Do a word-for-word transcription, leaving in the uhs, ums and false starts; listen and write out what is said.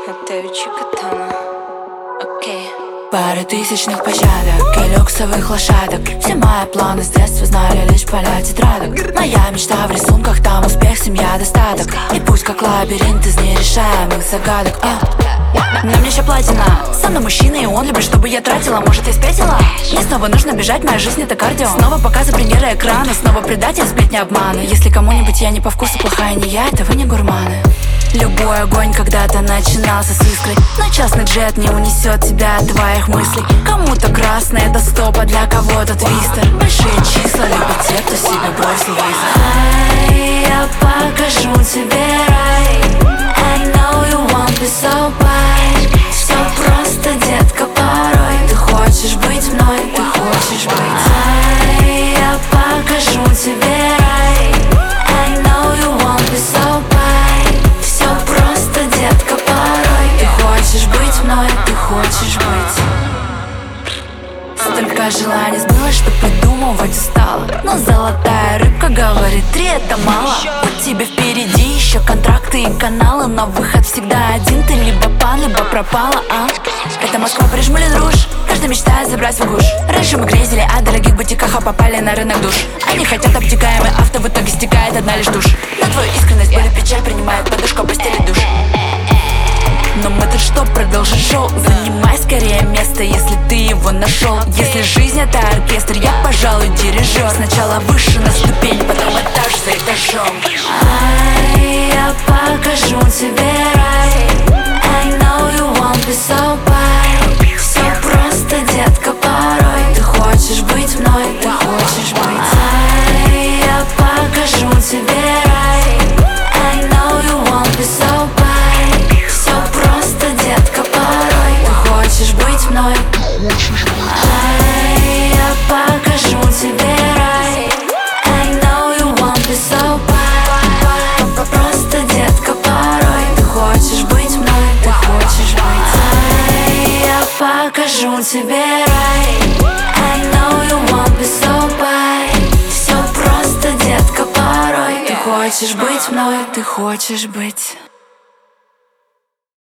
Атеучи Катана. Окей. Пары тысячных площадок и люксовых лошадок. Все мои планы с детства знали лишь поля тетрадок. Моя мечта в рисунках, там успех, семья, достаток. И пусть как лабиринт из нерешаемых загадок. а. На мне еще платина. Со мной мужчина, и он любит, чтобы я тратила. Может, я спятила? Мне снова нужно бежать, моя жизнь это кардио. Снова показы премьеры экрана, снова предатель, сплетни, обманы. Если кому-нибудь я не по вкусу, плохая не я, это вы не гурманы. Любой огонь когда-то начинался с искры, но частный джет не унесет тебя от твоих мыслей. Кому-то красный это стоп, а для кого-то твистер. Большие числа любят те, кто себе бросил вызов. Ай, я покажу тебе рай. I know you want me so bad. Все просто, детка, порой ты хочешь быть мной, ты хочешь быть. Ай, я покажу тебе рай. I know you want me so bad. Все просто, детка, порой ты хочешь быть мной, ты хочешь быть. Столько желаний сбылось, что придумывать устала. Но золотая рыбка говорит, три это мало. У тебя впереди еще контракты и каналы, но выход всегда один. Ты либо пан, либо пропала, а? Это Москва, Париж, Мулен Руж. Каждый мечтает забрать свой куш. Раньше мы грезили о дорогих бутиках, а попали на рынок душ. Они хотят обтекаемый авто, в итоге стекает одна лишь душ. На твою искренность боль и печаль принимает подушку, а постели душ. Но мы-то что, продолжим шоу. Занимай скорее место, если ты его нашел. Если жизнь это оркестр, я, пожалуй, дирижер. Сначала выше на ступень, потом этаж за этажом. Ай, я покажу тебе рай. I know you want me so bad. Все просто, детка, порой ты хочешь быть мной, ты хочешь быть. Ай, я покажу тебе рай. I know you want me so bad. Хочешь быть мной? Ай, я покажу тебе рай. I know you want me so bad. Просто, детка, порой ты хочешь быть мной, ты хочешь быть. Ай, я покажу тебе рай. I know you want me so bad. Все просто, детка, порой ты хочешь быть мной, ты хочешь быть.